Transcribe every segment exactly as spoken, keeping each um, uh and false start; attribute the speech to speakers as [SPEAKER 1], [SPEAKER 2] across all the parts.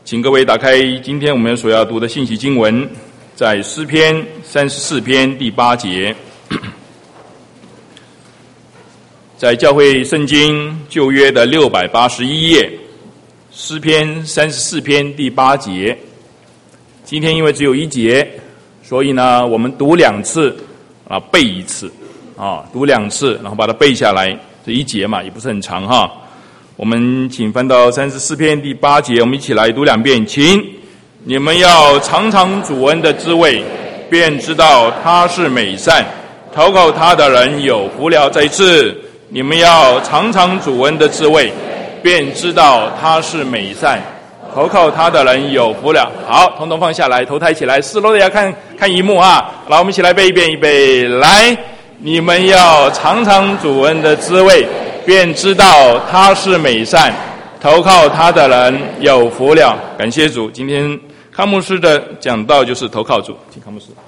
[SPEAKER 1] 请各位打开今天我们所要读的信息经文，在诗篇三十四篇第八节。在教会圣经旧约的六百八十一页，诗篇三十四篇第八节。今天因为只有一节，所以呢我们读两次啊，背一次啊，读两次然后把它背下来，这一节嘛也不是很长哈。我们请翻到三十四篇第八节，我们一起来读两遍，请。你们要尝尝主恩的滋味，便知道他是美善，投靠他的人有福了。再一次，你们要尝尝主恩的滋味，便知道他是美善，投靠他的人有福了。好，统统放下来，头抬起来，四楼的要看看荧幕啊。来，我们一起来背一遍，预备来。你们要尝尝主恩的滋味，便知道他是美善，投靠他的人有福了。感谢主。今天康牧师的讲道就是投靠主，请康牧师。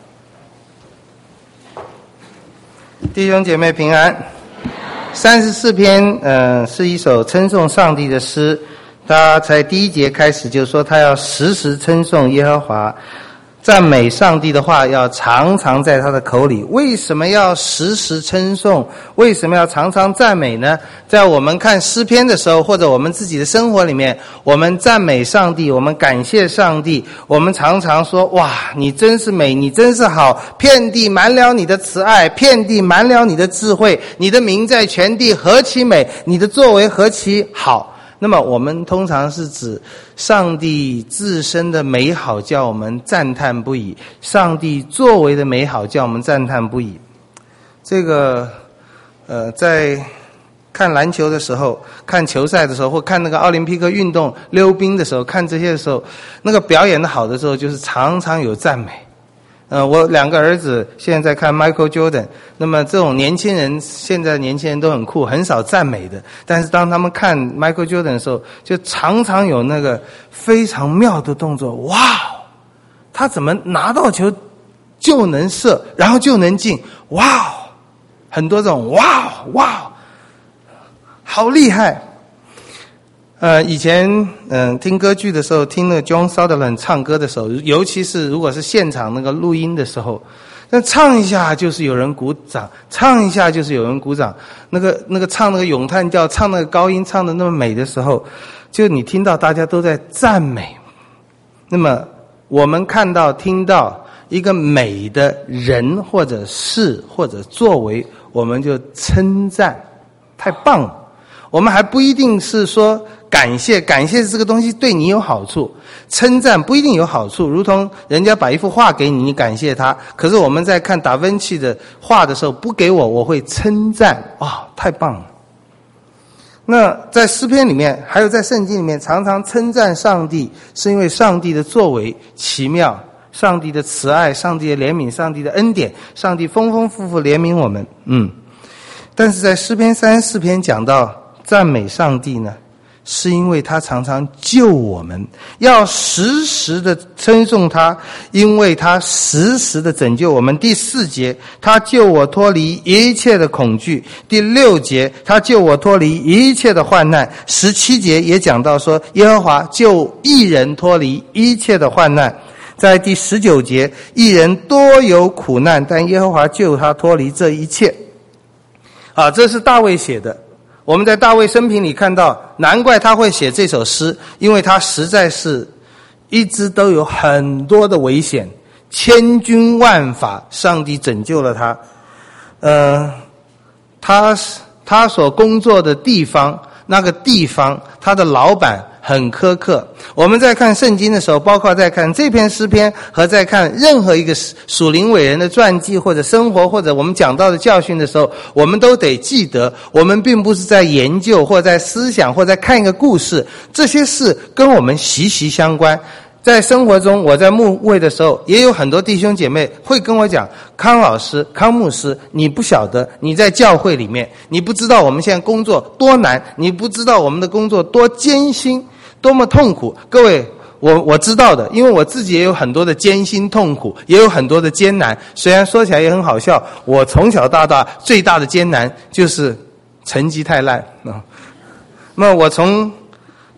[SPEAKER 2] 弟兄姐妹平安。三十四篇呃是一首称颂上帝的诗，他在第一节开始就说他要时时称颂耶和华，赞美上帝的话要常常在他的口里。为什么要时时称颂？为什么要常常赞美呢？在我们看诗篇的时候，或者我们自己的生活里面，我们赞美上帝，我们感谢上帝，我们常常说，哇，你真是美，你真是好，遍地满了你的慈爱，遍地满了你的智慧，你的名在全地何其美，你的作为何其好。那么我们通常是指上帝自身的美好叫我们赞叹不已，上帝作为的美好叫我们赞叹不已。这个呃，在看篮球的时候，看球赛的时候，或看那个奥林匹克运动溜冰的时候，看这些的时候，那个表演的好的时候就是常常有赞美。呃，我两个儿子现在在看 Michael Jordan， 那么这种年轻人，现在年轻人都很酷，很少赞美的。但是当他们看 Michael Jordan 的时候，就常常有那个非常妙的动作。哇，他怎么拿到球就能射，然后就能进？哇，很多这种哇哇，好厉害！呃，以前嗯、呃、听歌剧的时候，听那个 John Sutherland 唱歌的时候，尤其是如果是现场那个录音的时候，那唱一下就是有人鼓掌，唱一下就是有人鼓掌。那个那个唱那个咏叹调，唱那个高音唱的那么美的时候，就你听到大家都在赞美。那么我们看到听到一个美的人或者事或者作为，我们就称赞，太棒了。我们还不一定是说感谢，感谢这个东西对你有好处，称赞不一定有好处。如同人家把一幅画给你，你感谢他，可是我们在看达芬奇的画的时候，不给我，我会称赞，啊、哦，太棒了。那在诗篇里面，还有在圣经里面，常常称赞上帝，是因为上帝的作为奇妙，上帝的慈爱，上帝的怜悯，上帝的恩典，上帝丰丰富富怜悯我们。嗯，但是在诗篇三十四篇讲到赞美上帝呢，是因为他常常救我们，要时时的称颂他，因为他时时的拯救我们。第四节，他救我脱离一切的恐惧。第六节，他救我脱离一切的患难。十七节也讲到说，耶和华救义人脱离一切的患难。在第十九节，义人多有苦难，但耶和华救他脱离这一切。啊，这是大卫写的。我们在大卫生平里看到，难怪他会写这首诗，因为他实在是一直都有很多的危险，千军万法，上帝拯救了他。呃，他他所工作的地方，那个地方，他的老板很苛刻。我们在看圣经的时候，包括在看这篇诗篇和在看任何一个属灵伟人的传记或者生活或者我们讲到的教训的时候，我们都得记得，我们并不是在研究或在思想或在看一个故事，这些事跟我们息息相关。在生活中，我在牧会的时候，也有很多弟兄姐妹会跟我讲，康老师、康牧师，你不晓得，你在教会里面，你不知道我们现在工作多难，你不知道我们的工作多艰辛，多么痛苦。各位，我我知道的，因为我自己也有很多的艰辛痛苦，也有很多的艰难。虽然说起来也很好笑，我从小到大最大的艰难就是成绩太烂啊。那么我从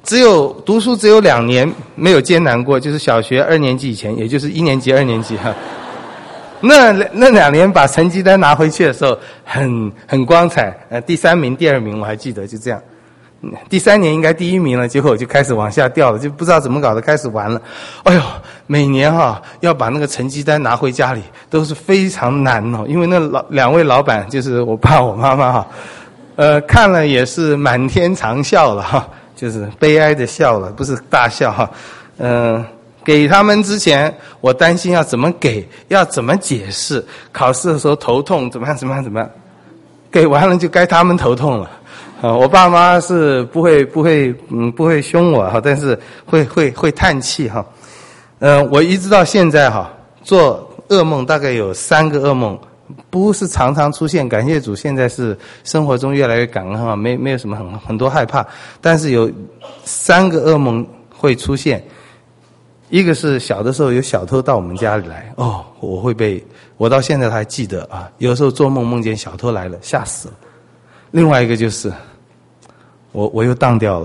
[SPEAKER 2] 只有读书只有两年没有艰难过，就是小学二年级以前，也就是一年级、二年级哈。那那两年把成绩单拿回去的时候，很很光彩，呃，第三名、第二名我还记得，就这样。第三年应该第一名了，结果我就开始往下掉了，就不知道怎么搞的，开始玩了。哎呦，每年哈、啊、要把那个成绩单拿回家里都是非常难哦，因为那老两位老板就是我爸我妈妈哈，呃，看了也是满天长笑了哈，就是悲哀的笑了，不是大笑哈。嗯、呃，给他们之前我担心要怎么给，要怎么解释，考试的时候头痛，怎么样怎么样怎么样，给完了就该他们头痛了。啊，我爸妈是不会不会嗯不会凶我哈，但是会会会叹气哈。呃，我一直到现在哈，做噩梦大概有三个噩梦，不是常常出现。感谢主，现在是生活中越来越感恩哈，没没有什么很很多害怕，但是有三个噩梦会出现。一个是小的时候有小偷到我们家里来，哦，我会被我到现在还记得啊，有时候做梦梦见小偷来了，吓死了。另外一个就是。我我又当掉了，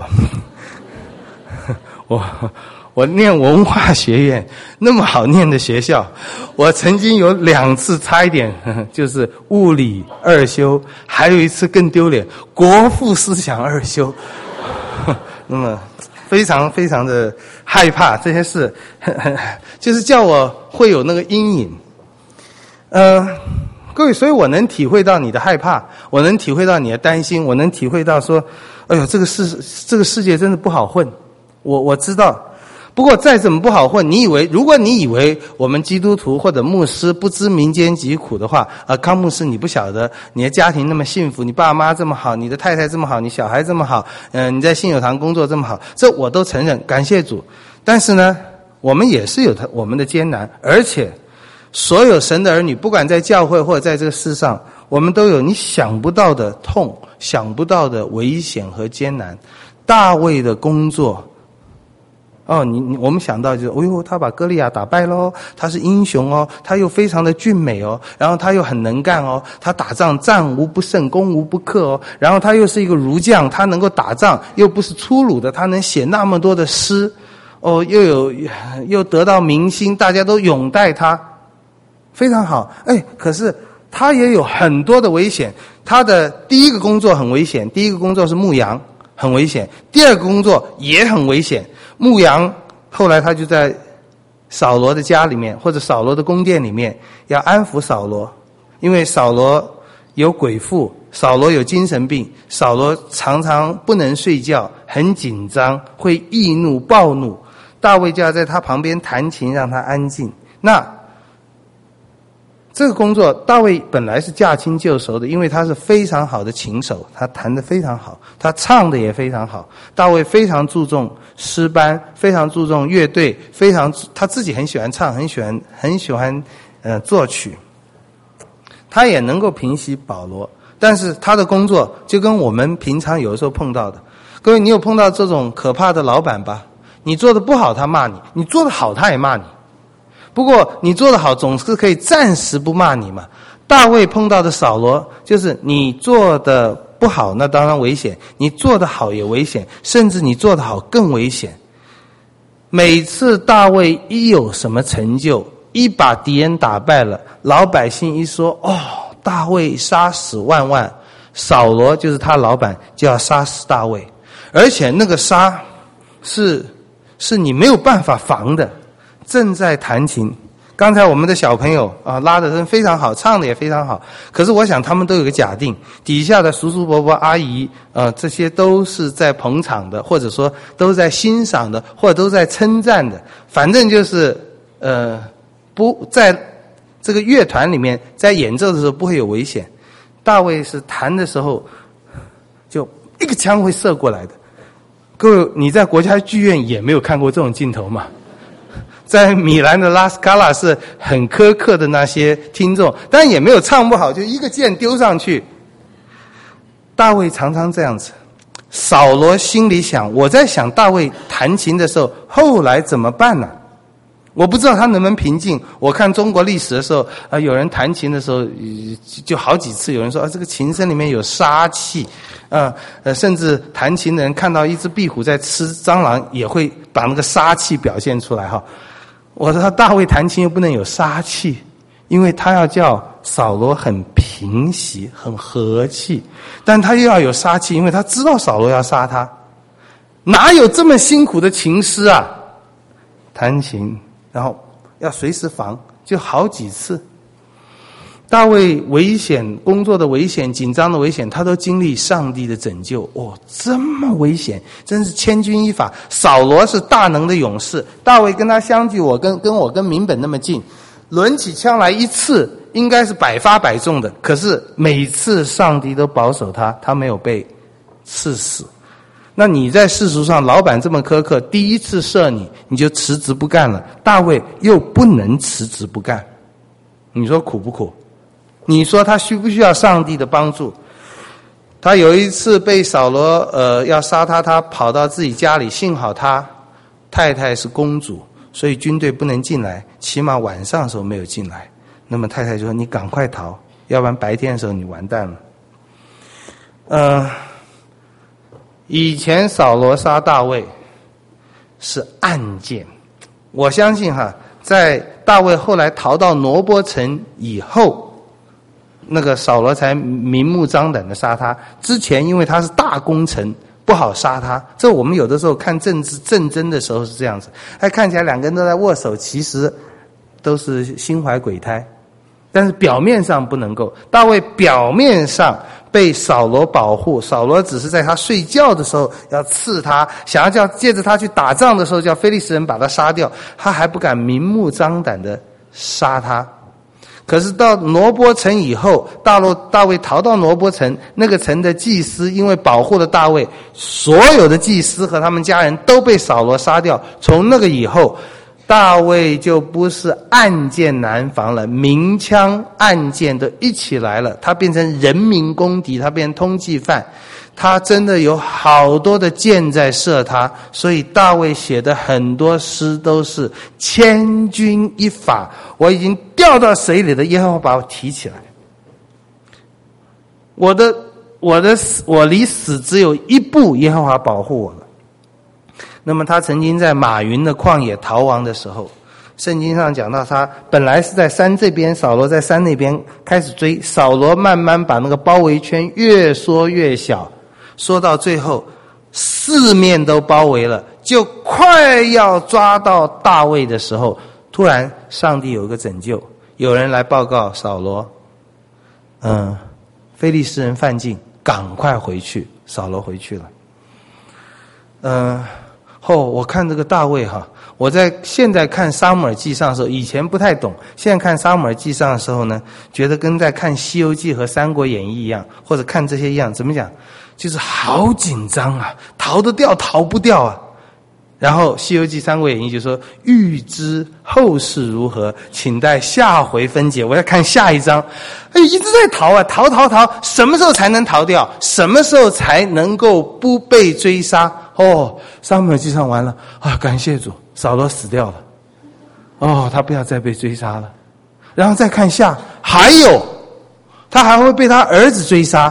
[SPEAKER 2] 我我念文化学院那么好念的学校，我曾经有两次差一点就是物理二修，还有一次更丢脸，国父思想二修。那么非常非常的害怕这些事，就是叫我会有那个阴影。呃。各位，所以我能体会到你的害怕，我能体会到你的担心，我能体会到说，哎呦，这个世这个世界真的不好混。我我知道，不过再怎么不好混，你以为如果你以为我们基督徒或者牧师不知民间疾苦的话，啊，康牧师你不晓得，你的家庭那么幸福，你爸妈这么好，你的太太这么好，你小孩这么好，嗯、呃，你在信友堂工作这么好，这我都承认，感谢主。但是呢，我们也是有他我们的艰难，而且。所有神的儿女，不管在教会或者在这个世上，我们都有你想不到的痛，想不到的危险和艰难。大卫的工作，哦，你你我们想到就是，哎呦，他把歌利亚打败喽，他是英雄哦，他又非常的俊美哦，然后他又很能干哦，他打仗战无不胜，攻无不克哦，然后他又是一个儒将，他能够打仗，又不是粗鲁的，他能写那么多的诗，哦，又有又得到民心，大家都拥戴他。非常好，哎，可是他也有很多的危险。他的第一个工作很危险，第一个工作是牧羊，很危险；第二个工作也很危险。牧羊，后来他就在扫罗的家里面，或者扫罗的宫殿里面，要安抚扫罗，因为扫罗有鬼附，扫罗有精神病，扫罗常常不能睡觉，很紧张，会易怒暴怒。大卫就要在他旁边弹琴，让他安静。那这个工作，大卫本来是驾轻就熟的，因为他是非常好的琴手，他弹得非常好，他唱的也非常好。大卫非常注重诗班，非常注重乐队，非常他自己很喜欢唱，很喜欢很喜欢呃作曲。他也能够平息保罗，但是他的工作就跟我们平常有的时候碰到的，各位，你有碰到这种可怕的老板吧？你做的不好他骂你，你做的好他也骂你。不过你做得好总是可以暂时不骂你嘛。大卫碰到的扫罗就是你做的不好，那当然危险，你做得好也危险，甚至你做得好更危险。每次大卫一有什么成就，一把敌人打败了，老百姓一说，哦，大卫杀死万万，扫罗就是他老板就要杀死大卫，而且那个杀是是你没有办法防的。正在弹琴，刚才我们的小朋友啊拉的声非常好，唱的也非常好。可是我想他们都有个假定，底下的叔叔伯伯阿姨，呃，这些都是在捧场的，或者说都在欣赏的，或者都在称赞的。反正就是呃，不在这个乐团里面，在演奏的时候不会有危险。大卫是弹的时候，就一个枪会射过来的。各位，你在国家剧院也没有看过这种镜头嘛？在米兰的拉斯卡拉是很苛刻的那些听众，但也没有唱不好，就一个箭丢上去。大卫常常这样子。扫罗心里想，我在想大卫弹琴的时候后来怎么办呢？ 我不知道他能不能平静。我看中国历史的时候，啊，有人弹琴的时候，就好几次有人说啊，这个琴声里面有杀气，啊，呃，甚至弹琴的人看到一只壁虎在吃蟑螂，也会把那个杀气表现出来哈。我说大卫弹琴又不能有杀气，因为他要叫扫罗很平息、很和气，但他又要有杀气，因为他知道扫罗要杀他。哪有这么辛苦的琴师啊？弹琴。然后要随时防，就好几次。大卫危险工作的危险、紧张的危险，他都经历上帝的拯救。哦，这么危险，真是千钧一发。扫罗是大能的勇士，大卫跟他相距，我跟跟我跟民本那么近，抡起枪来一次，应该是百发百中的。可是每次上帝都保守他，他没有被刺死。那你在世俗上，老板这么苛刻，第一次射你，你就辞职不干了。大卫又不能辞职不干，你说苦不苦？你说他需不需要上帝的帮助？他有一次被扫罗呃要杀他，他跑到自己家里，幸好他太太是公主，所以军队不能进来，起码晚上的时候没有进来。那么太太就说：“你赶快逃，要不然白天的时候你完蛋了。”呃。以前扫罗杀大卫是暗箭，我相信哈，在大卫后来逃到挪波城以后，那个扫罗才明目张胆的杀他。之前因为他是大功臣，不好杀他。这我们有的时候看政治政争的时候是这样子，还看起来两个人都在握手，其实都是心怀鬼胎。但是表面上不能够，大卫表面上被扫罗保护，扫罗只是在他睡觉的时候要刺他，想要叫借着他去打仗的时候叫非利士人把他杀掉，他还不敢明目张胆的杀他。可是到挪波城以后，大陆大卫逃到挪波城，那个城的祭司因为保护了大卫，所有的祭司和他们家人都被扫罗杀掉。从那个以后，大卫就不是暗箭难防了，明枪暗箭都一起来了，他变成人民公敌，他变成通缉犯，他真的有好多的箭在射他，所以大卫写的很多诗都是千钧一发，我已经掉到水里的耶和华把我提起来，我的我的我离死只有一步，耶和华保护我了。那么他曾经在马云的旷野逃亡的时候，圣经上讲到他本来是在山这边，扫罗在山那边开始追，扫罗慢慢把那个包围圈越缩越小，缩到最后四面都包围了，就快要抓到大卫的时候，突然上帝有一个拯救，有人来报告扫罗，嗯，非利士人犯境，赶快回去。扫罗回去了。嗯。后、哦、我看这个大卫哈，我在现在看撒母耳记上的时候，以前不太懂，现在看撒母耳记上的时候呢，觉得跟在看西游记和三国演义一样，或者看这些一样，怎么讲，就是好紧张啊，逃得掉逃不掉啊。然后西游记三国演义就说欲知后事如何，请待下回分解。我要看下一章，哎，一直在逃啊，逃逃逃，什么时候才能逃掉？什么时候才能够不被追杀？哦，撒母耳记上完了啊，感谢主，扫罗死掉了。哦，他不要再被追杀了。然后再看下，还有，他还会被他儿子追杀。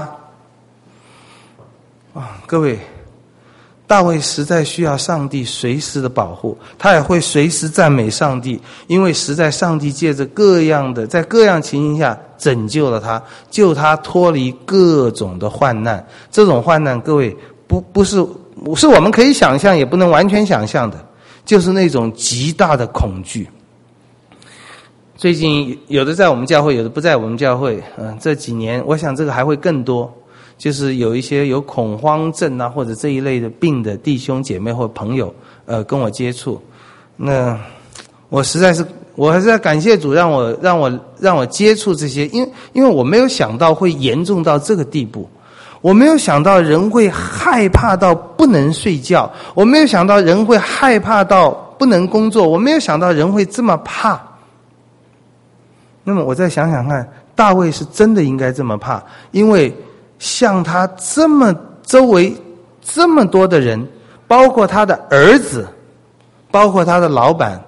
[SPEAKER 2] 啊，各位。大卫实在需要上帝随时的保护，他也会随时赞美上帝，因为实在上帝借着各样的在各样情形下拯救了他，救他脱离各种的患难。这种患难各位不不是是我们可以想象也不能完全想象的，就是那种极大的恐惧。最近有的在我们教会，有的不在我们教会，嗯，这几年我想这个还会更多，就是有一些有恐慌症啊或者这一类的病的弟兄姐妹或朋友呃跟我接触，那我实在是我还是要感谢主让我让我让我接触这些，因为因为我没有想到会严重到这个地步，我没有想到人会害怕到不能睡觉，我没有想到人会害怕到不能工作，我没有想到人会这么怕。那么我再想想看，大卫是真的应该这么怕，因为像他这么周围这么多的人，包括他的儿子，包括他的老板，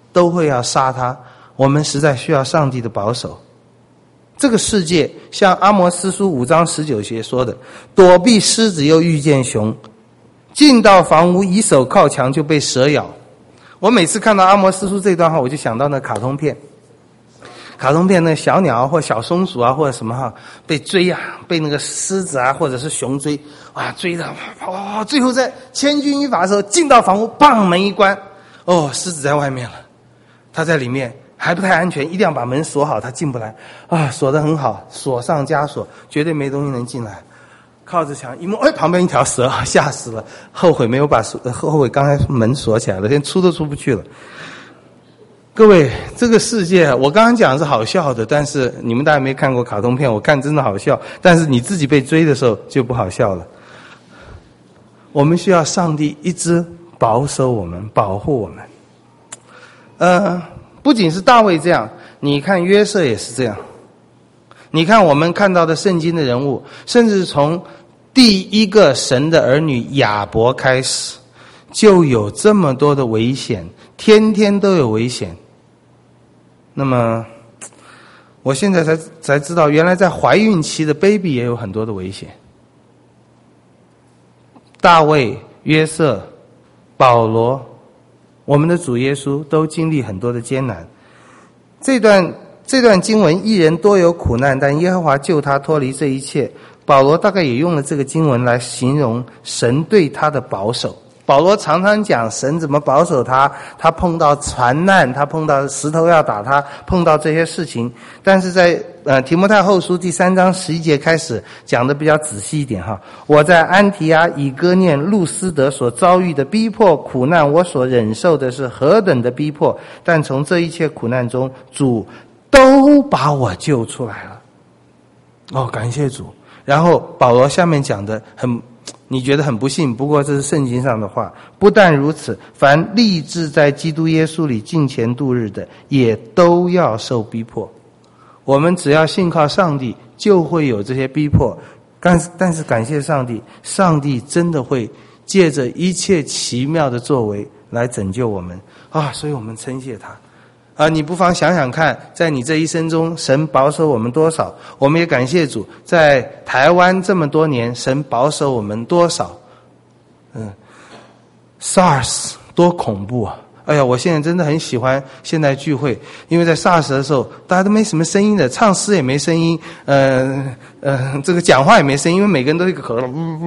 [SPEAKER 2] 都会要杀他。我们实在需要上帝的保守。这个世界像阿摩司书五章十九节说的，躲避狮子又遇见熊，进到房屋以手靠墙就被蛇咬。我每次看到阿摩司书这段话，我就想到那卡通片，卡通片那小鸟或小松鼠啊或者什么哈，被追啊，被那个狮子啊或者是熊追啊，追的跑跑跑，最后在千钧一发的时候进到房屋，砰，门一关，哦，狮子在外面了，他在里面还不太安全，一定要把门锁好，他进不来啊，锁得很好，锁上加锁，绝对没东西能进来。靠着墙一摸，哎，旁边一条蛇，吓死了，后悔没有把后悔刚才门锁起来了，连出都出不去了。各位，这个世界我刚刚讲是好笑的，但是你们大家没看过卡通片，我看真的好笑，但是你自己被追的时候就不好笑了。我们需要上帝一直保守我们，保护我们。呃不仅是大卫这样，你看约瑟也是这样。你看我们看到的圣经的人物，甚至从第一个神的儿女亚伯开始，就有这么多的危险，天天都有危险。那么我现在才才知道，原来在怀孕期的 baby 也有很多的危险。大卫、约瑟、保罗，我们的主耶稣都经历很多的艰难。这段这段经文，一人多有苦难，但耶和华救他脱离这一切。保罗大概也用了这个经文来形容神对他的保守。保罗常常讲神怎么保守他，他碰到船难，他碰到石头要打他，碰到这些事情。但是在呃提摩太后书第三章十一节开始讲的比较仔细一点哈。我在安提阿、以哥念、路斯德所遭遇的逼迫苦难，我所忍受的是何等的逼迫，但从这一切苦难中，主都把我救出来了。哦，感谢主。然后保罗下面讲的很你觉得很不幸，不过这是圣经上的话。不但如此，凡立志在基督耶稣里敬虔度日的，也都要受逼迫。我们只要信靠上帝，就会有这些逼迫。但是但是感谢上帝，上帝真的会借着一切奇妙的作为来拯救我们啊！所以我们称谢他。啊，你不妨想想看，在你这一生中，神保守我们多少？我们也感谢主，在台湾这么多年，神保守我们多少？嗯 ，SARS 多恐怖啊！哎呀，我现在真的很喜欢现代聚会，因为在 SARS 的时候，大家都没什么声音的，唱诗也没声音，呃呃，这个讲话也没声音，因为每个人都一个口，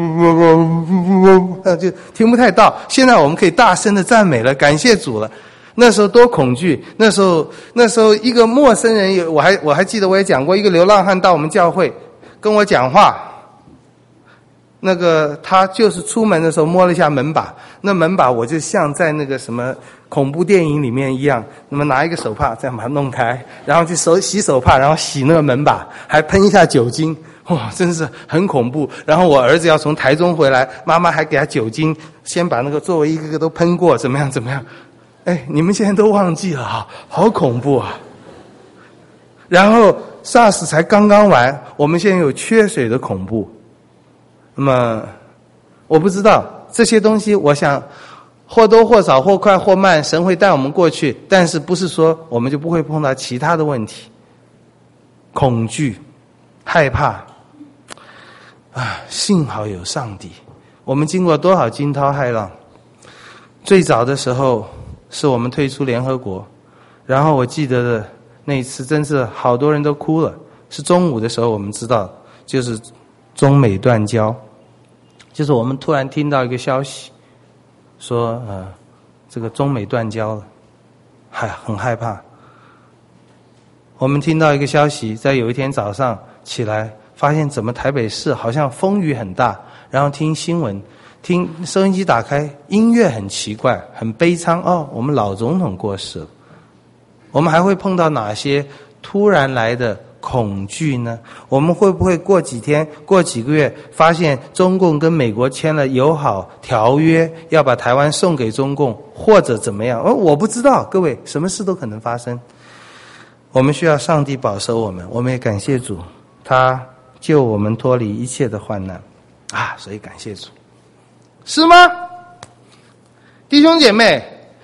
[SPEAKER 2] 呃，就听不太到。现在我们可以大声的赞美了，感谢主了。那时候多恐惧，那时候那时候一个陌生人有，我还我还记得我也讲过，一个流浪汉到我们教会跟我讲话，那个他就是出门的时候摸了一下门把，那门把我就像在那个什么恐怖电影里面一样，那么拿一个手帕这样把它弄开，然后去手洗手帕，然后洗那个门把，还喷一下酒精，哇，真是很恐怖。然后我儿子要从台中回来，妈妈还给他酒精，先把那个座位一个个都喷过，怎么样怎么样。哎，你们现在都忘记了啊，好恐怖啊！然后 SARS 才刚刚完，我们现在有缺水的恐怖。那么我不知道这些东西，我想或多或少或快或慢，神会带我们过去，但是不是说我们就不会碰到其他的问题。恐惧、害怕啊，幸好有上帝。我们经过多少惊涛骇浪，最早的时候是我们退出联合国，然后我记得的那一次真是好多人都哭了，是中午的时候我们知道，就是中美断交，就是我们突然听到一个消息说呃，这个中美断交了，还很害怕。我们听到一个消息，在有一天早上起来发现怎么台北市好像风雨很大，然后听新闻，听收音机打开，音乐很奇怪，很悲伤。哦，我们老总统过世了。我们还会碰到哪些突然来的恐惧呢？我们会不会过几天、过几个月，发现中共跟美国签了友好条约，要把台湾送给中共，或者怎么样？哦，我不知道，各位，什么事都可能发生。我们需要上帝保守我们，我们也感谢主，他救我们脱离一切的患难啊！所以感谢主。是吗？弟兄姐妹，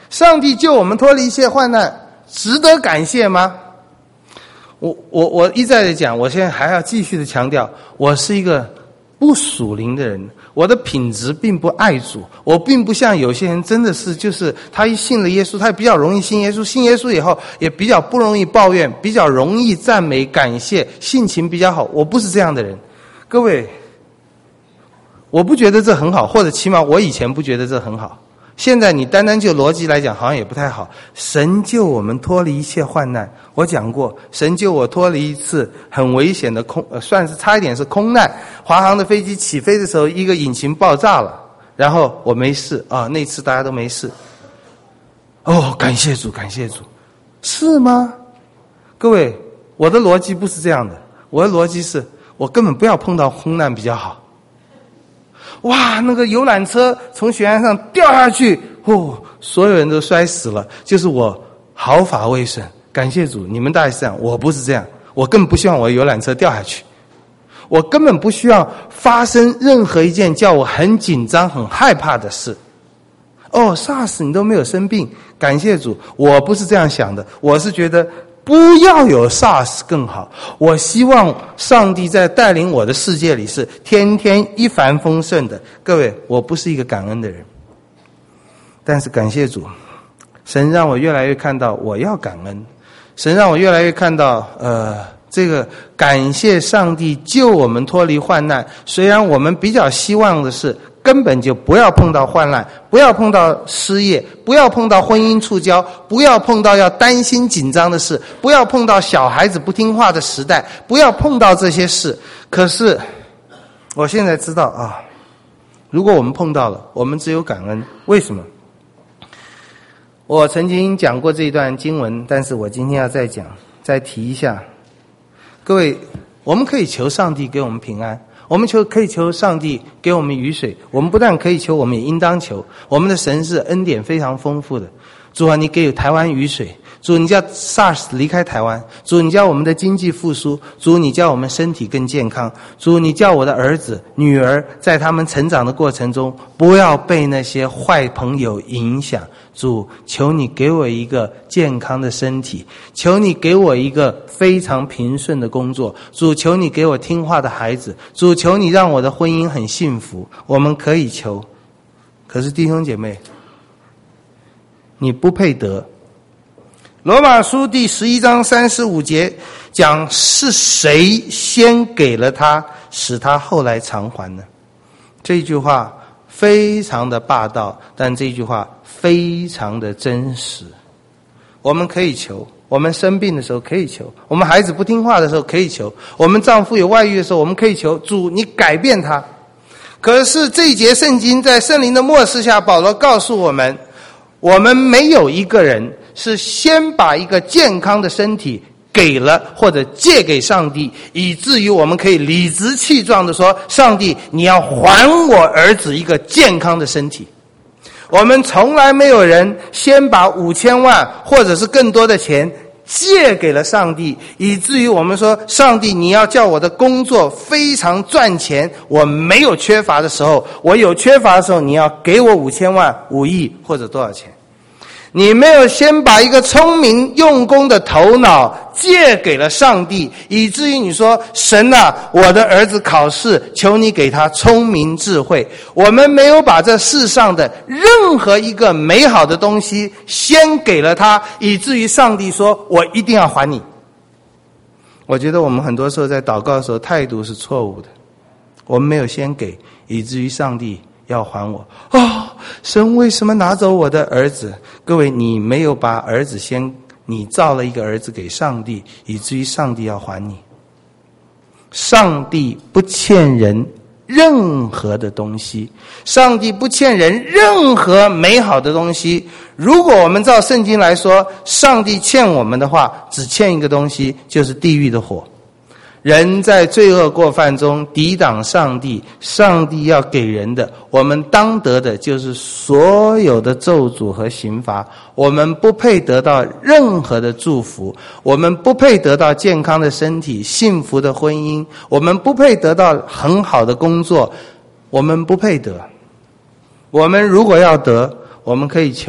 [SPEAKER 2] 上帝救我们脱离一切患难，值得感谢吗？我我我一再的讲，我现在还要继续的强调，我是一个不属灵的人，我的品质并不爱主，我并不像有些人真的是就是他一信了耶稣，他也比较容易信耶稣，信耶稣以后也比较不容易抱怨，比较容易赞美感谢，性情比较好。我不是这样的人，各位，我不觉得这很好，或者起码我以前不觉得这很好。现在你单单就逻辑来讲好像也不太好。神救我们脱离一切患难，我讲过，神救我脱离一次很危险的空、呃、算是差一点是空难，华航的飞机起飞的时候一个引擎爆炸了，然后我没事啊，那次大家都没事。哦，感谢主，感谢主。是吗？各位，我的逻辑不是这样的，我的逻辑是我根本不要碰到空难比较好。哇，那个游览车从悬崖上掉下去，哦，所有人都摔死了，就是我毫发未损。感谢主，你们大概是这样，我不是这样，我根本不希望我的游览车掉下去，我根本不需要发生任何一件叫我很紧张很害怕的事。哦 SARS 你都没有生病，感谢主，我不是这样想的，我是觉得不要有 SARS 更好。我希望上帝在带领我的世界里是天天一帆风顺的。各位，我不是一个感恩的人，但是感谢主，神让我越来越看到我要感恩，神让我越来越看到呃，这个感谢上帝救我们脱离患难。虽然我们比较希望的是根本就不要碰到患难，不要碰到失业，不要碰到婚姻触礁，不要碰到要担心紧张的事，不要碰到小孩子不听话的时代，不要碰到这些事。可是我现在知道啊，如果我们碰到了，我们只有感恩。为什么？我曾经讲过这一段经文，但是我今天要再讲，再提一下。各位，我们可以求上帝给我们平安，我们求可以求上帝给我们雨水，我们不但可以求，我们也应当求。我们的神是恩典非常丰富的。主啊，你给台湾雨水，主你叫 SARS 离开台湾，主你叫我们的经济复苏，主你叫我们身体更健康，主你叫我的儿子女儿在他们成长的过程中不要被那些坏朋友影响。主，求你给我一个健康的身体，求你给我一个非常平顺的工作，主，求你给我听话的孩子，主，求你让我的婚姻很幸福。我们可以求，可是弟兄姐妹，你不配得。罗马书第十一章三十五节讲，是谁先给了他，使他后来偿还呢？这句话非常的霸道，但这句话非常的真实。我们可以求，我们生病的时候可以求，我们孩子不听话的时候可以求，我们丈夫有外遇的时候我们可以求，主你改变他。可是这一节圣经在圣灵的默示下，保罗告诉我们，我们没有一个人是先把一个健康的身体给了或者借给上帝，以至于我们可以理直气壮地说，上帝你要还我儿子一个健康的身体。我们从来没有人先把五千万或者是更多的钱借给了上帝，以至于我们说，上帝你要叫我的工作非常赚钱，我没有缺乏的时候，我有缺乏的时候你要给我五千万五亿或者多少钱。你没有先把一个聪明用功的头脑借给了上帝，以至于你说，神啊，我的儿子考试，求你给他聪明智慧。我们没有把这世上的任何一个美好的东西先给了他，以至于上帝说我一定要还你。我觉得我们很多时候在祷告的时候态度是错误的，我们没有先给，以至于上帝要还我。哦，神为什么拿走我的儿子？各位，你没有把儿子先，你造了一个儿子给上帝，以至于上帝要还你。上帝不欠人任何的东西，上帝不欠人任何美好的东西。如果我们照圣经来说，上帝欠我们的话，只欠一个东西，就是地狱的火。人在罪恶过犯中抵挡上帝，上帝要给人的，我们当得的就是所有的咒诅和刑罚。我们不配得到任何的祝福，我们不配得到健康的身体、幸福的婚姻，我们不配得到很好的工作，我们不配得。我们如果要得，我们可以求，我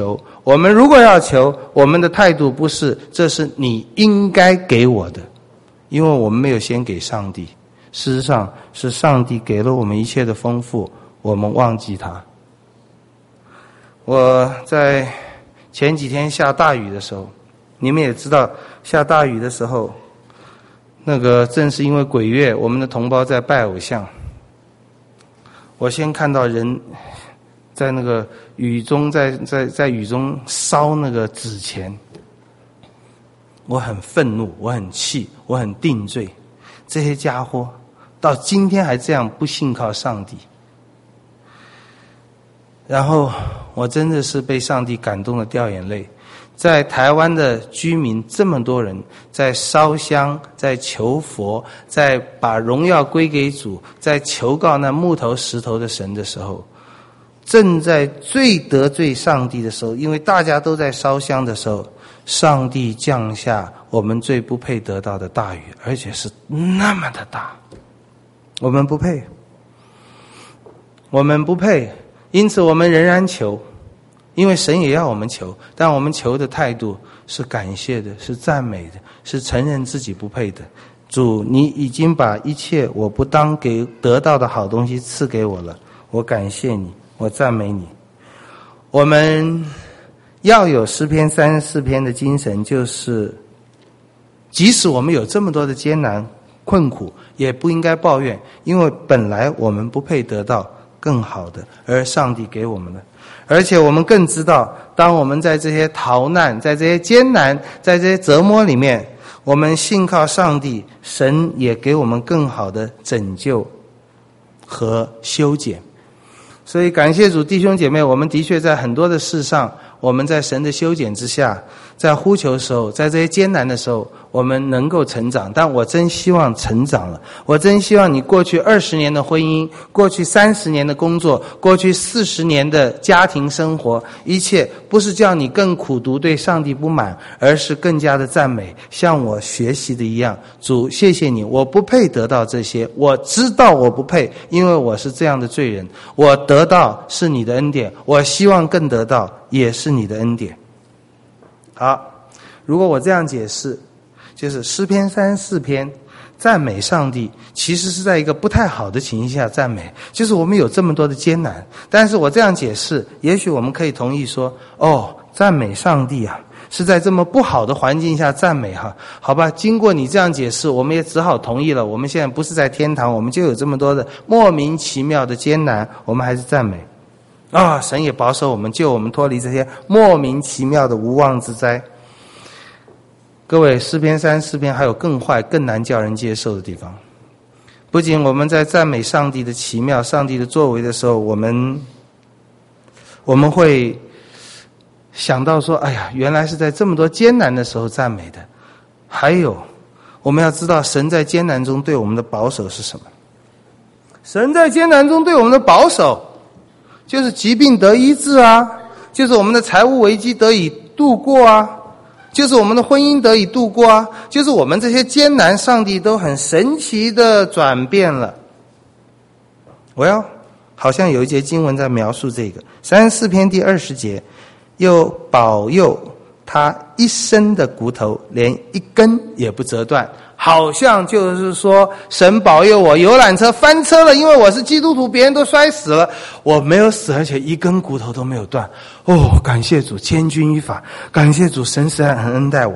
[SPEAKER 2] 我们如果要求，我们的态度不是这是你应该给我的，因为我们没有先给上帝，事实上是上帝给了我们一切的丰富，我们忘记他。我在前几天下大雨的时候，你们也知道，下大雨的时候，那个正是因为鬼月，我们的同胞在拜偶像。我先看到人在那个雨中，在在在雨中烧那个纸钱，我很愤怒，我很气，我很定罪。这些家伙到今天还这样不信靠上帝。然后我真的是被上帝感动的掉眼泪。在台湾的居民这么多人在烧香，在求佛，在把荣耀归给主，在求告那木头石头的神的时候，正在最得罪上帝的时候，因为大家都在烧香的时候，上帝降下我们最不配得到的大雨，而且是那么的大。我们不配，我们不配，因此我们仍然求，因为神也要我们求，但我们求的态度是感谢的，是赞美的，是承认自己不配的。主，你已经把一切我不当给得到的好东西赐给我了，我感谢你，我赞美你。我们要有诗篇三十四篇的精神，就是即使我们有这么多的艰难困苦，也不应该抱怨，因为本来我们不配得到更好的，而上帝给我们的。而且我们更知道，当我们在这些逃难，在这些艰难，在这些折磨里面，我们信靠上帝，神也给我们更好的拯救和修剪。所以感谢主，弟兄姐妹，我们的确在很多的事上，我们在神的修剪之下，在呼求的时候，在这些艰难的时候，我们能够成长。但我真希望成长了，我真希望你过去二十年的婚姻，过去三十年的工作，过去四十年的家庭生活，一切不是叫你更苦读对上帝不满，而是更加的赞美，像我学习的一样。主，谢谢你，我不配得到这些，我知道我不配，因为我是这样的罪人，我得到是你的恩典，我希望更得到也是你的恩典。好，如果我这样解释，就是诗篇三十四篇赞美上帝，其实是在一个不太好的情形下赞美，就是我们有这么多的艰难。但是我这样解释，也许我们可以同意说，哦，赞美上帝啊，是在这么不好的环境下赞美哈。好吧，经过你这样解释，我们也只好同意了。我们现在不是在天堂，我们就有这么多的莫名其妙的艰难，我们还是赞美。啊、哦，神也保守我们，救我们脱离这些莫名其妙的无妄之灾。各位，诗篇三十四篇还有更坏更难叫人接受的地方。不仅我们在赞美上帝的奇妙，上帝的作为的时候，我们我们会想到说，哎呀，原来是在这么多艰难的时候赞美的。还有，我们要知道神在艰难中对我们的保守是什么。神在艰难中对我们的保守，就是疾病得医治啊，就是我们的财务危机得以度过啊，就是我们的婚姻得以度过啊，就是我们这些艰难，上帝都很神奇的转变了。我要好像有一节经文在描述这个，三十四篇第二十节，又保佑他一身的骨头连一根也不折断。好像就是说，神保佑我游览车翻车了，因为我是基督徒，别人都摔死了，我没有死，而且一根骨头都没有断。哦，感谢主，千钧一发，感谢主，神实在很恩待我。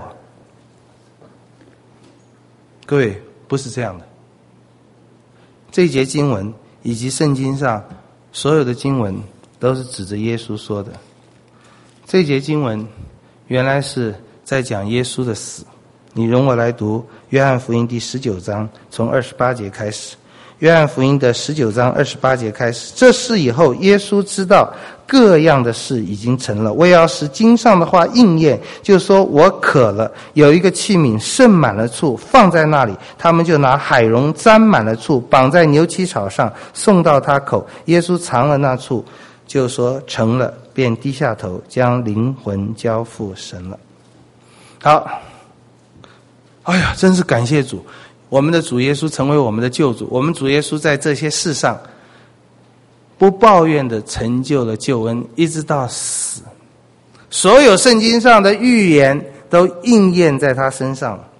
[SPEAKER 2] 各位，不是这样的。这一节经文以及圣经上所有的经文都是指着耶稣说的。这一节经文原来是在讲耶稣的死。你容我来读约翰福音第十九章，从二十八节开始。约翰福音的十九章二十八节开始，这事以后，耶稣知道各样的事已经成了，为要使经上的话应验，就说我渴了，有一个器皿盛满了醋放在那里，他们就拿海蓉沾满了醋，绑在牛膝草上，送到他口。耶稣尝了那醋，就说成了，便低下头，将灵魂交付神了。好，哎呀，真是感谢主，我们的主耶稣成为我们的救主，我们主耶稣在这些事上不抱怨的成就了救恩，一直到死。 所有圣经上的预言都应验在他身上了。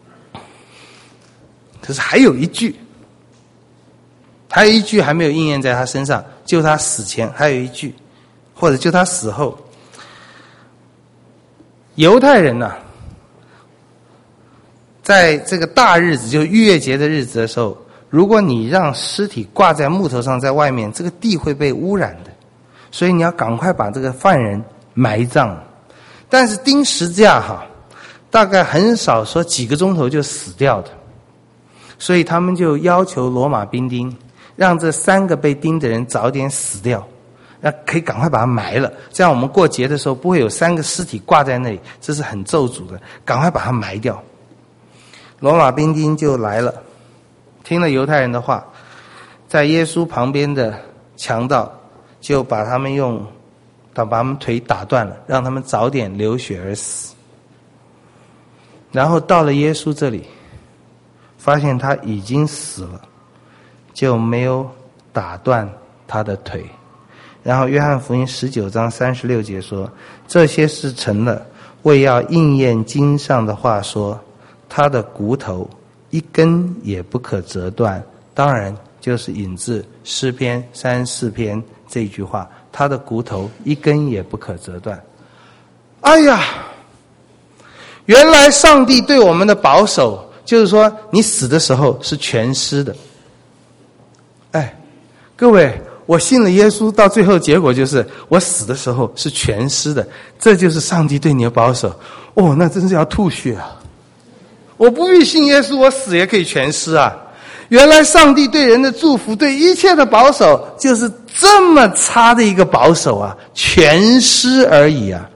[SPEAKER 2] 可是还有一句，还有一句还没有应验在他身上，就他死前还有一句，或者就他死后。犹太人呢、啊，在这个大日子，就逾越节的日子的时候，如果你让尸体挂在木头上在外面，这个地会被污染的，所以你要赶快把这个犯人埋葬。但是钉十字架哈，大概很少说几个钟头就死掉的，所以他们就要求罗马兵丁让这三个被钉的人早点死掉，那可以赶快把他埋了，这样我们过节的时候不会有三个尸体挂在那里，这是很咒诅的，赶快把他埋掉。罗马兵丁就来了，听了犹太人的话，在耶稣旁边的强盗就把他们用把他们腿打断了，让他们早点流血而死。然后到了耶稣这里，发现他已经死了，就没有打断他的腿。然后约翰福音十九章三十六节说，这些事成了，为要应验经上的话说，他的骨头一根也不可折断。当然就是引自诗篇三十四篇这句话，他的骨头一根也不可折断。哎呀，原来上帝对我们的保守就是说你死的时候是全尸的。哎，各位，我信了耶稣，到最后结果就是我死的时候是全尸的，这就是上帝对你的保守。哦，那真是要吐血啊！我不必信耶稣，我死也可以全尸啊！原来上帝对人的祝福，对一切的保守，就是这么差的一个保守啊，全尸而已啊！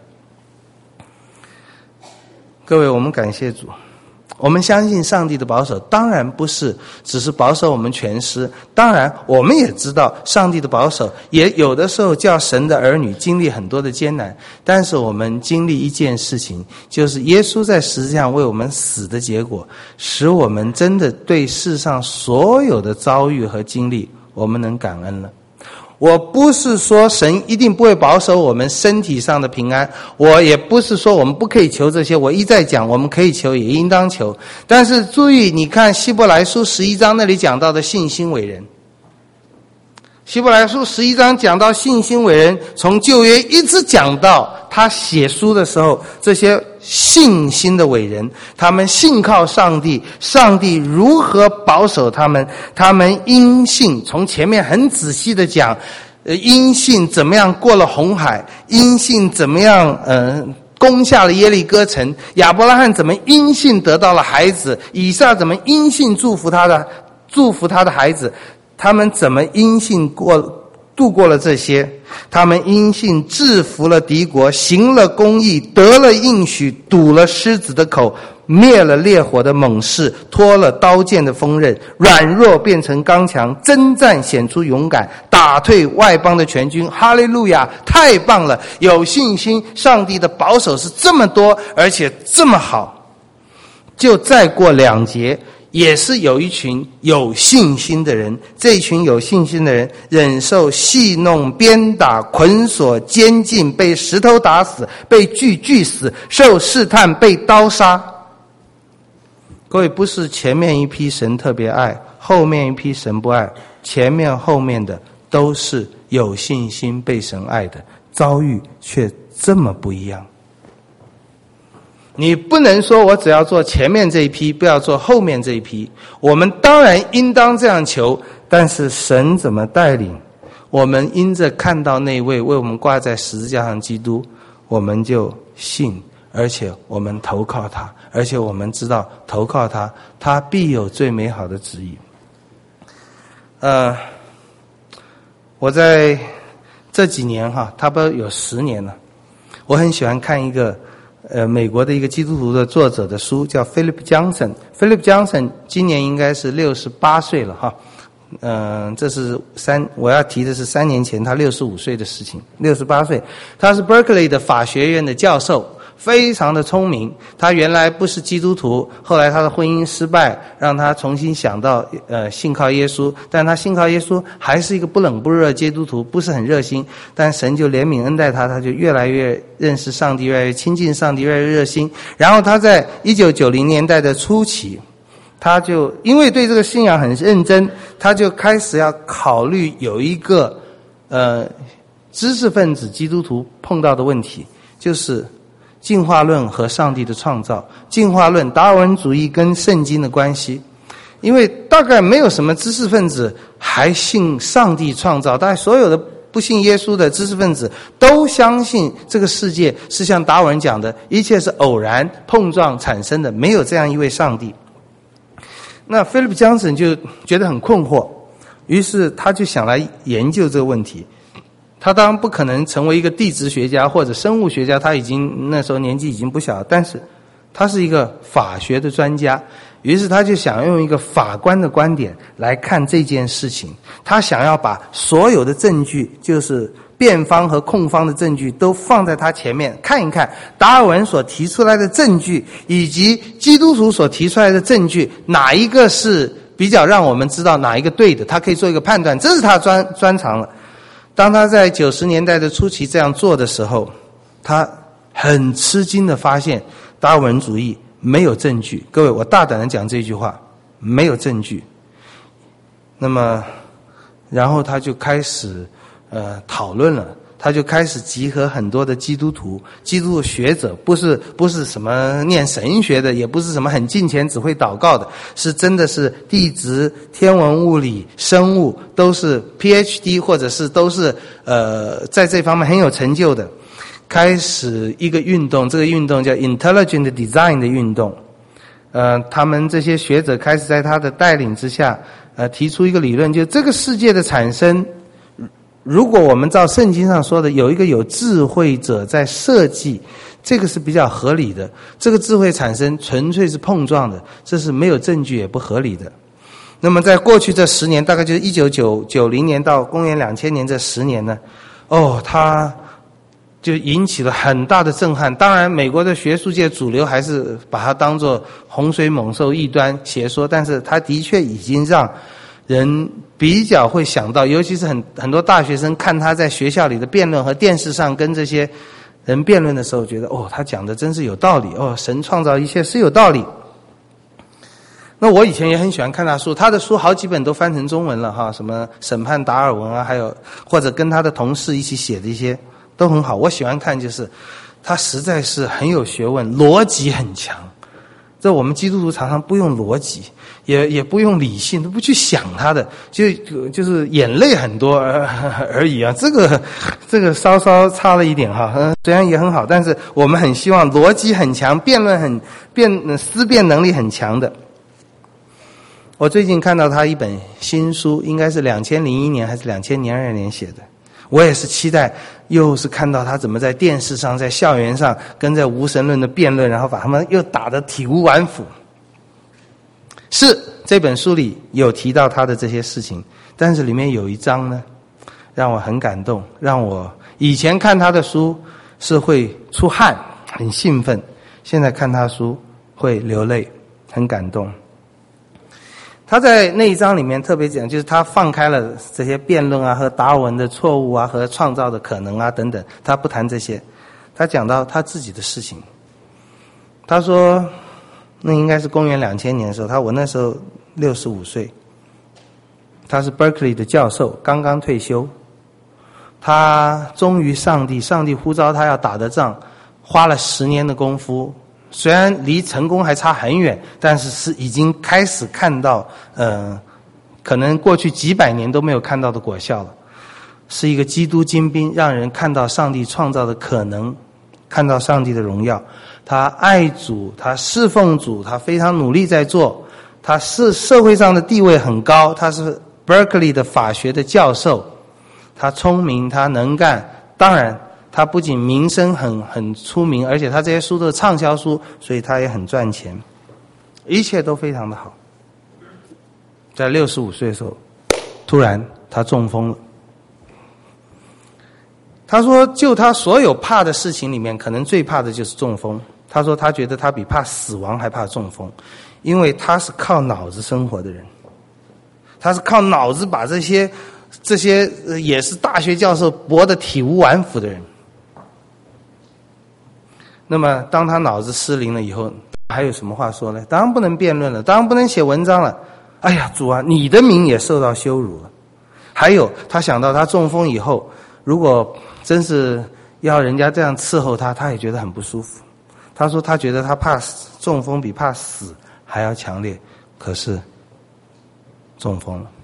[SPEAKER 2] 各位，我们感谢主。我们相信上帝的保守，当然不是只是保守我们全尸，当然我们也知道上帝的保守也有的时候叫神的儿女经历很多的艰难，但是我们经历一件事情，就是耶稣在十字架为我们死的结果，使我们真的对世上所有的遭遇和经历我们能感恩了。我不是说神一定不会保守我们身体上的平安，我也不是说我们不可以求这些，我一再讲我们可以求也应当求，但是注意，你看希伯来书十一章那里讲到的信心伟人，希伯来书十一章讲到信心伟人，从旧约一直讲到他写书的时候，这些信心的伟人，他们信靠上帝，上帝如何保守他们，他们因信，从前面很仔细的讲，呃，因信怎么样过了红海，因信怎么样呃攻下了耶利哥城，亚伯拉罕怎么因信得到了孩子，以撒怎么因信祝福他的祝福他的孩子，他们怎么因信过度过了这些，他们因信制服了敌国，行了公义，得了应许，堵了狮子的口，灭了烈火的猛士，脱了刀剑的锋刃，软弱变成刚强，征战显出勇敢，打退外邦的全军。哈利路亚，太棒了！有信心，上帝的保守是这么多，而且这么好。就再过两节，也是有一群有信心的人，这一群有信心的人忍受戏弄、鞭打、捆锁、监禁，被石头打死，被锯锯死，受试探，被刀杀。各位，不是前面一批神特别爱，后面一批神不爱，前面后面的都是有信心被神爱的，遭遇却这么不一样。你不能说我只要做前面这一批，不要做后面这一批。我们当然应当这样求，但是神怎么带领，我们因着看到那位为我们挂在十字架上基督，我们就信，而且我们投靠他，而且我们知道投靠他，他必有最美好的旨意。呃，我在这几年哈，差不多有十年了，我很喜欢看一个呃，美国的一个基督徒的作者的书，叫 Philip Johnson。Philip Johnson 今年应该是六十八岁了哈，嗯、呃，这是三我要提的是三年前他六十五岁的事情，六十八岁，他是 Berkeley 的法学院的教授， 非常的聪明。他原来不是基督徒，后来他的婚姻失败，让他重新想到呃信靠耶稣，但他信靠耶稣还是一个不冷不热的基督徒，不是很热心，但神就怜悯恩待他，他就越来越认识上帝，越来越亲近上帝，越来越热心。然后他在一九九零年代的初期，他就因为对这个信仰很认真，他就开始要考虑有一个呃知识分子基督徒碰到的问题，就是进化论和上帝的创造。进化论达尔文主义跟圣经的关系，因为大概没有什么知识分子还信上帝创造，大概所有的不信耶稣的知识分子都相信这个世界是像达尔文讲的，一切是偶然碰撞产生的，没有这样一位上帝。那 Philip Johnson 就觉得很困惑，于是他就想来研究这个问题。他当然不可能成为一个地质学家或者生物学家，他已经那时候年纪已经不小了，但是他是一个法学的专家，于是他就想用一个法官的观点来看这件事情。他想要把所有的证据，就是辩方和控方的证据都放在他前面看一看，达尔文所提出来的证据以及基督徒所提出来的证据，哪一个是比较让我们知道哪一个对的，他可以做一个判断，这是他专专长了。当他在九十年代的初期这样做的时候，他很吃惊的发现达尔文主义没有证据。各位，我大胆的讲这句话，没有证据。那么然后他就开始呃讨论了，他就开始集合很多的基督徒基督学者，不是不是什么念神学的，也不是什么很敬虔只会祷告的，是真的是地质天文物理生物都是 P H D 或者是都是呃在这方面很有成就的，开始一个运动，这个运动叫 Intelligent Design 的运动。呃他们这些学者开始在他的带领之下呃提出一个理论，就这个世界的产生，如果我们照圣经上说的有一个有智慧者在设计，这个是比较合理的。这个智慧产生纯粹是碰撞的，这是没有证据也不合理的。那么在过去这十年，大概就是一九九零年到公元两千年这十年呢，哦，它就引起了很大的震撼。当然美国的学术界主流还是把它当作洪水猛兽异端邪说，但是它的确已经让人比较会想到，尤其是很很多大学生看他在学校里的辩论和电视上跟这些人辩论的时候，觉得哦，他讲的真是有道理，哦，神创造一切是有道理。那我以前也很喜欢看他书，他的书好几本都翻成中文了哈，什么审判达尔文啊，还有或者跟他的同事一起写的一些都很好。我喜欢看就是他实在是很有学问，逻辑很强。这我们基督徒常常不用逻辑，也也不用理性，都不去想他的，就就是眼泪很多而而已啊。这个这个稍稍差了一点哈，嗯，虽然也很好，但是我们很希望逻辑很强，辩论很辩思辨能力很强的。我最近看到他一本新书，应该是两千零一年还是两千零二年写的。我也是期待，又是看到他怎么在电视上、在校园上跟在无神论的辩论，然后把他们又打得体无完肤。是这本书里有提到他的这些事情，但是里面有一章呢，让我很感动，让我以前看他的书是会出汗、很兴奋，现在看他书会流泪，很感动。他在那一章里面特别讲，就是他放开了这些辩论啊和达尔文的错误啊和创造的可能啊等等，他不谈这些，他讲到他自己的事情。他说那应该是公元两千年的时候，他我那时候六十五岁，他是 Berkeley 的教授，刚刚退休，他忠于上帝，上帝呼召他要打的仗，花了十年的功夫，虽然离成功还差很远，但是是已经开始看到呃，可能过去几百年都没有看到的果效了。是一个基督精兵，让人看到上帝创造的可能，看到上帝的荣耀。他爱主，他侍奉主，他非常努力在做，他是社会上的地位很高，他是 Berkeley 的法学的教授，他聪明，他能干，当然他不仅名声很很出名，而且他这些书都是畅销书，所以他也很赚钱，一切都非常的好。在六十五岁的时候，突然他中风了。 他说就他所有怕的事情里面，可能最怕的就是中风。他说他觉得他比怕死亡还怕中风，因为他是靠脑子生活的人，他是靠脑子把这些这些、呃、也是大学教授驳得体无完肤的人。那么当他脑子失灵了以后，还有什么话说呢？当然不能辩论了，当然不能写文章了。哎呀，主啊，你的名也受到羞辱了。还有他想到他中风以后，如果真是要人家这样伺候他，他也觉得很不舒服。他说他觉得他怕中风比怕死还要强烈，可是中风了。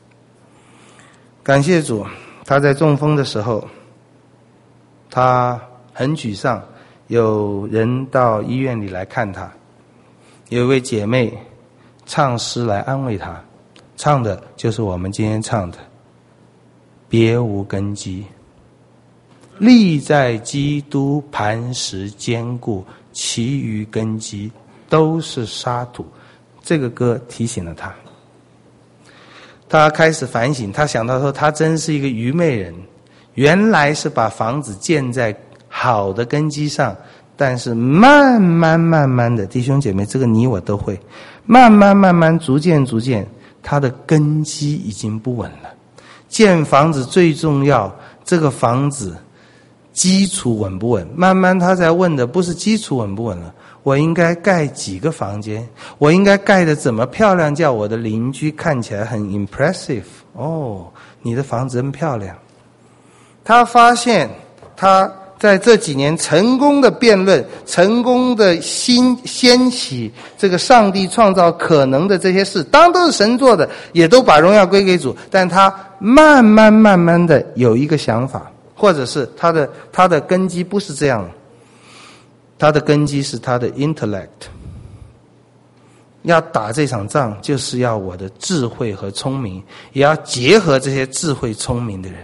[SPEAKER 2] 感谢主，他在中风的时候他很沮丧，有人到医院里来看他，有一位姐妹唱诗来安慰他，唱的就是我们今天唱的别无根基，立在基督磐石坚固，其余根基都是沙土。这个歌提醒了他，他开始反省，他想到说他真是一个愚昧人，原来是把房子建在好的根基上，但是慢慢慢慢的，弟兄姐妹，这个你我都会，慢慢慢慢逐渐逐渐，他的根基已经不稳了。建房子最重要，这个房子基础稳不稳？慢慢他才问的不是基础稳不稳了，我应该盖几个房间，我应该盖得怎么漂亮，叫我的邻居看起来很 impressive。 哦，你的房子真漂亮。他发现他在这几年成功的辩论，成功的兴掀起这个上帝创造可能的这些事，当然都是神做的，也都把荣耀归给主，但他慢慢慢慢的有一个想法，或者是他的他的根基不是这样，他的根基是他的 intellect。 要打这场仗，就是要我的智慧和聪明，也要结合这些智慧聪明的人。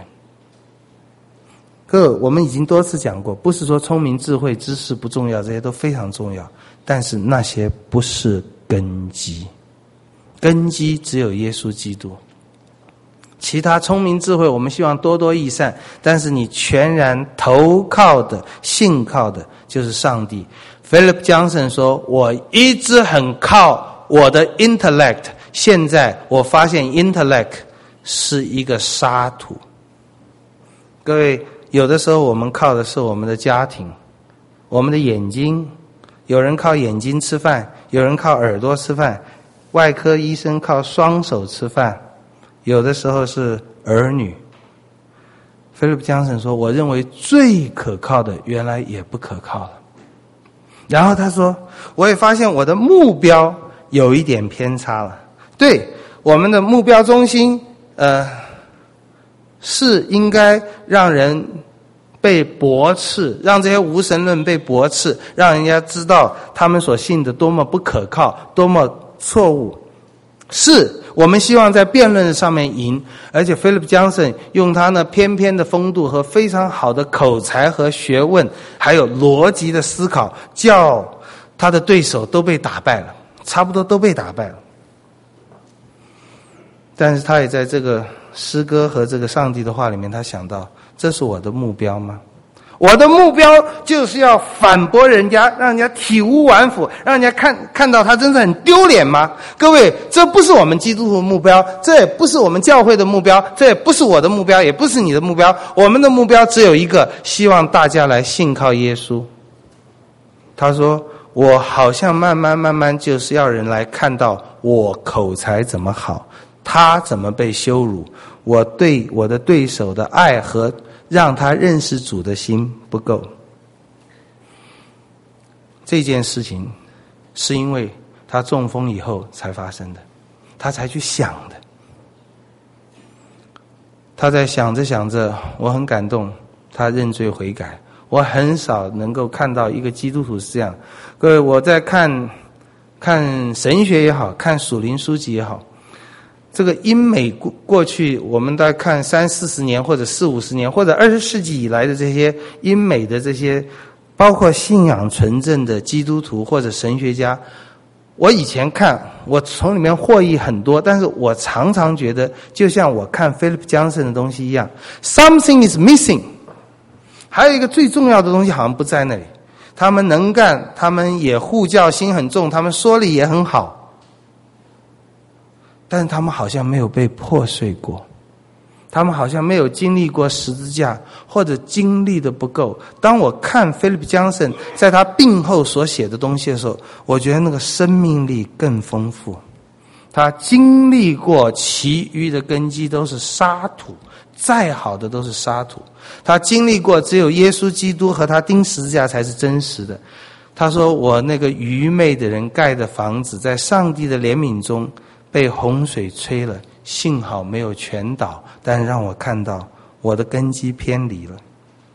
[SPEAKER 2] 各位，我们已经多次讲过，不是说聪明智慧知识不重要，这些都非常重要，但是那些不是根基，根基只有耶稣基督。其他聪明智慧我们希望多多益善，但是你全然投靠的信靠的就是上帝。 Philip Johnson 说，我一直很靠我的 intellect， 现在我发现 intellect 是一个沙土。各位，有的时候我们靠的是我们的家庭，我们的眼睛，有人靠眼睛吃饭，有人靠耳朵吃饭，外科医生靠双手吃饭，有的时候是儿女。菲利普·江森说，我认为最可靠的原来也不可靠了。然后他说，我也发现我的目标有一点偏差了。对，我们的目标中心呃是应该让人被驳斥，让这些无神论被驳斥，让人家知道他们所信的多么不可靠，多么错误。是我们希望在辩论上面赢，而且 Philip Johnson 用他那翩翩的风度和非常好的口才和学问，还有逻辑的思考，叫他的对手都被打败了，差不多都被打败了。但是他也在这个诗歌和这个上帝的话里面，他想到，这是我的目标吗？我的目标就是要反驳人家，让人家体无完肤，让人家看看到他真是很丢脸吗？各位，这不是我们基督徒的目标，这也不是我们教会的目标，这也不是我的目标，也不是你的目标。我们的目标只有一个，希望大家来信靠耶稣。他说，我好像慢慢慢慢就是要人来看到我口才怎么好，他怎么被羞辱，我对我的对手的爱和让他认识主的心不够。这件事情是因为他中风以后才发生的，他才去想的。他在想着想着，我很感动，他认罪悔改。我很少能够看到一个基督徒是这样。各位，我在看看神学也好，看属灵书籍也好，这个英美过去我们在看三四十年或者四五十年或者二十世纪以来的这些英美的这些包括信仰纯正的基督徒或者神学家，我以前看我从里面获益很多，但是我常常觉得就像我看 Philip Johnson 的东西一样， something is missing， 还有一个最重要的东西好像不在那里。他们能干，他们也护教心很重，他们说理也很好，但是他们好像没有被破碎过，他们好像没有经历过十字架，或者经历的不够。当我看 Philip Johnson 在他病后所写的东西的时候，我觉得那个生命力更丰富。他经历过其余的根基都是沙土，再好的都是沙土。他经历过只有耶稣基督和他钉十字架才是真实的。他说，我那个愚昧的人盖的房子，在上帝的怜悯中被洪水吹了，幸好没有全倒，但让我看到我的根基偏离了。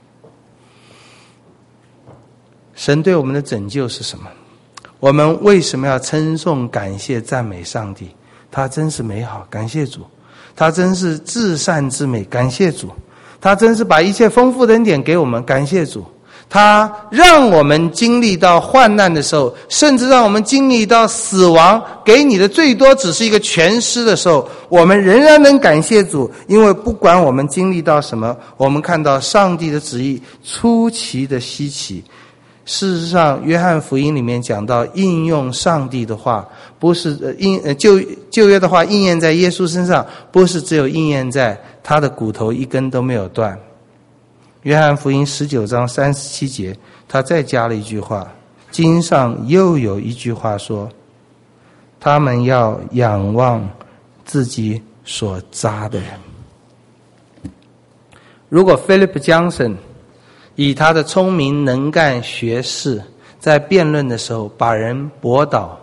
[SPEAKER 2] 神对我们的拯救是什么？我们为什么要称颂、感谢、赞美上帝？他真是美好，感谢主；他真是至善至美，感谢主；他真是把一切丰富的恩典给我们，感谢主；他让我们经历到患难的时候，甚至让我们经历到死亡，给你的最多只是一个全尸的时候，我们仍然能感谢主，因为不管我们经历到什么，我们看到上帝的旨意出奇的稀奇。事实上，约翰福音里面讲到应用上帝的话，不是呃应呃旧旧约的话应验在耶稣身上，不是只有应验在他的骨头一根都没有断。约翰福音十九章三十七节，他再加了一句话，经上又有一句话说，他们要仰望自己所扎的人。如果 Philip Johnson以他的聪明能干学识，在辩论的时候把人驳倒，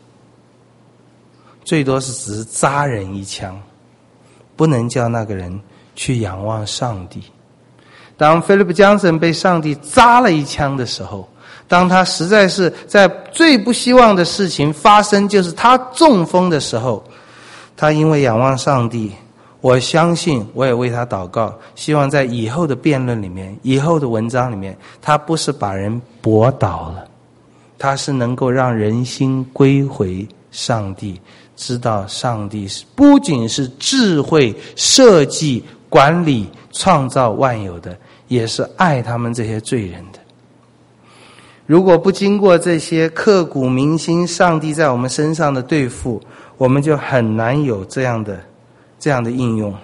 [SPEAKER 2] 最多是只是扎人一枪，不能叫那个人去仰望上帝。当 Philip Johnson 被上帝扎了一枪的时候，当他实在是在最不希望的事情发生，就是他中风的时候，他因为仰望上帝，我相信，我也为他祷告，希望在以后的辩论里面，以后的文章里面，他不是把人驳倒了，他是能够让人心归回上帝，知道上帝是不仅是智慧设计管理创造万有的，也是爱他们这些罪人的。如果不经过这些刻骨铭心上帝在我们身上的对付，我们就很难有这样的这样的应用。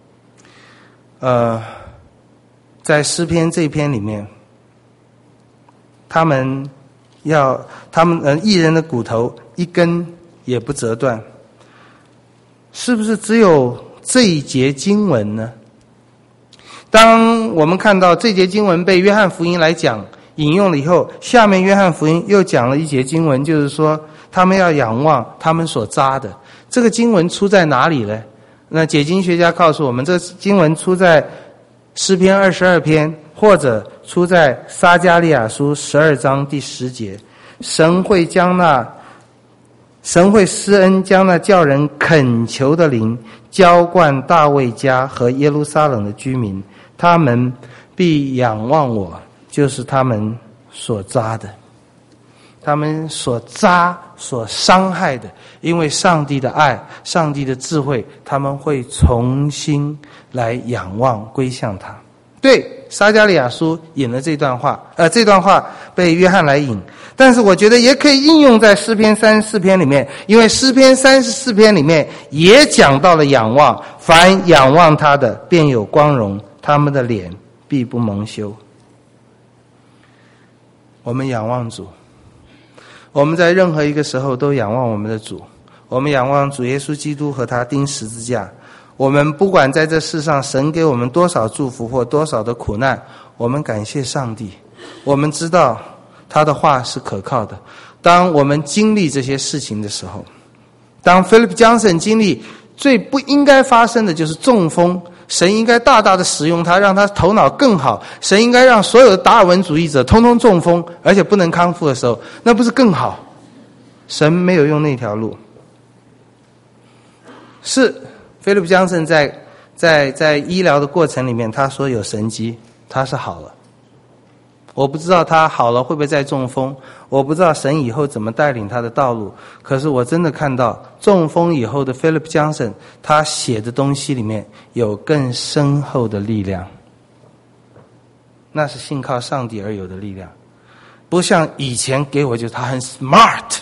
[SPEAKER 2] 呃，在诗篇这篇里面，他们要他们呃义人的骨头一根也不折断，是不是只有这一节经文呢？当我们看到这节经文被约翰福音来讲引用了以后，下面约翰福音又讲了一节经文，就是说他们要仰望他们所扎的。这个经文出在哪里呢？那解经学家告诉我们，这个经文出在诗篇二十二篇，或者出在撒迦利亚书十二章第十节。神会将那神会施恩，将那叫人恳求的灵浇灌大卫家和耶路撒冷的居民，他们必仰望我，就是他们所扎的，他们所扎所伤害的，因为上帝的爱，上帝的智慧，他们会重新来仰望归向他。对，撒迦利亚书引了这段话，呃，这段话被约翰来引，但是我觉得也可以应用在诗篇三十四篇里面，因为诗篇三十四篇里面也讲到了仰望，凡仰望他的便有光荣，他们的脸必不蒙羞。我们仰望主，我们在任何一个时候都仰望我们的主，我们仰望主耶稣基督和他钉十字架。我们不管在这世上神给我们多少祝福或多少的苦难，我们感谢上帝，我们知道他的话是可靠的。当我们经历这些事情的时候，当 Philip Johnson 经历最不应该发生的就是中风，神应该大大的使用他，让他头脑更好，神应该让所有的达尔文主义者通通中风而且不能康复的时候，那不是更好？神没有用那条路。是菲利普江森在在在医疗的过程里面，他说有神迹，他是好了。我不知道他好了会不会再中风，我不知道神以后怎么带领他的道路。可是我真的看到中风以后的 Philip Johnson， 他写的东西里面有更深厚的力量。 那是信靠上帝而有的力量，不像以前给我就是他很 smart，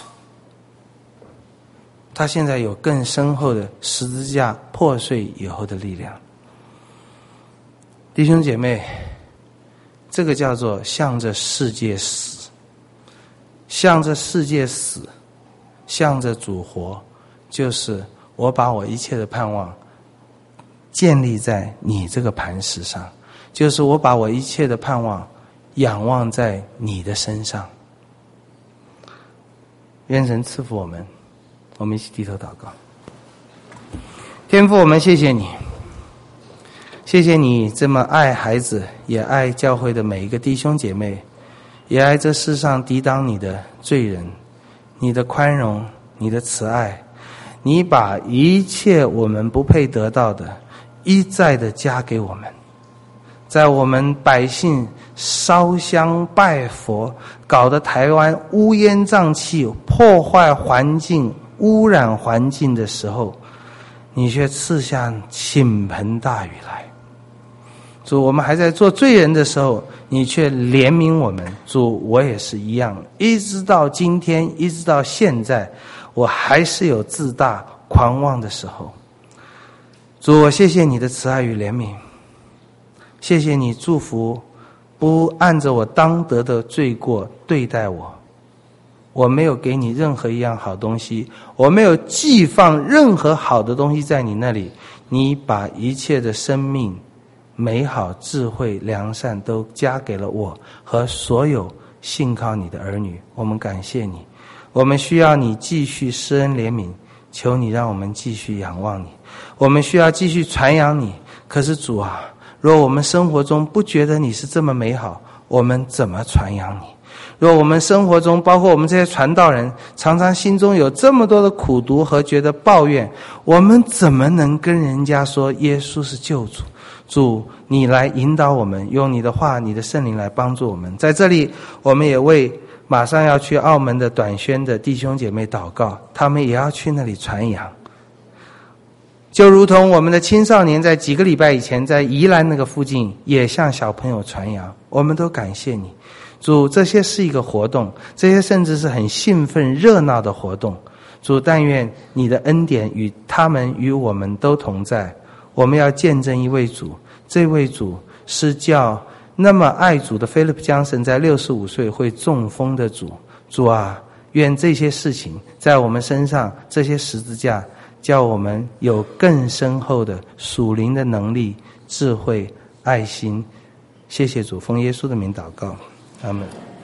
[SPEAKER 2] 他现在有更深厚的十字架破碎以后的力量。弟兄姐妹，这个叫做向着世界死，向着世界死，向着主活，就是我把我一切的盼望建立在你这个磐石上，就是我把我一切的盼望仰望在你的身上。愿神赐福我们，我们一起低头祷告。天父，我们谢谢你，谢谢你这么爱孩子，也爱教会的每一个弟兄姐妹，也爱这世上抵挡你的罪人。你的宽容，你的慈爱，你把一切我们不配得到的一再的加给我们。在我们百姓烧香拜佛，搞得台湾乌烟瘴气，破坏环境，污染环境的时候，你却赐下倾盆大雨来。主，我们还在做罪人的时候，你却怜悯我们。主，我也是一样，一直到今天，一直到现在，我还是有自大狂妄的时候。主，我谢谢你的慈爱与怜悯，谢谢你祝福不按着我当得的罪过对待我。我没有给你任何一样好东西，我没有寄放任何好的东西在你那里，你把一切的生命、美好、智慧、良善都加给了我和所有信靠你的儿女。我们感谢你，我们需要你继续施恩怜悯，求你让我们继续仰望你。我们需要继续传扬你，可是主啊，若我们生活中不觉得你是这么美好，我们怎么传扬你？若我们生活中，包括我们这些传道人，常常心中有这么多的苦毒和觉得抱怨，我们怎么能跟人家说耶稣是救主？主，你来引导我们，用你的话、你的圣灵来帮助我们。在这里，我们也为马上要去澳门的短宣的弟兄姐妹祷告，他们也要去那里传扬。就如同我们的青少年在几个礼拜以前在宜兰那个附近也向小朋友传扬，我们都感谢你。主，这些是一个活动，这些甚至是很兴奋热闹的活动。主，但愿你的恩典与他们与我们都同在。我们要见证一位主，这位主是叫那么爱主的 Philip Johnson 在六十五岁会中风的主。主啊，愿这些事情在我们身上，这些十字架叫我们有更深厚的属灵的能力、智慧、爱心。谢谢主，奉耶稣的名祷告，阿们。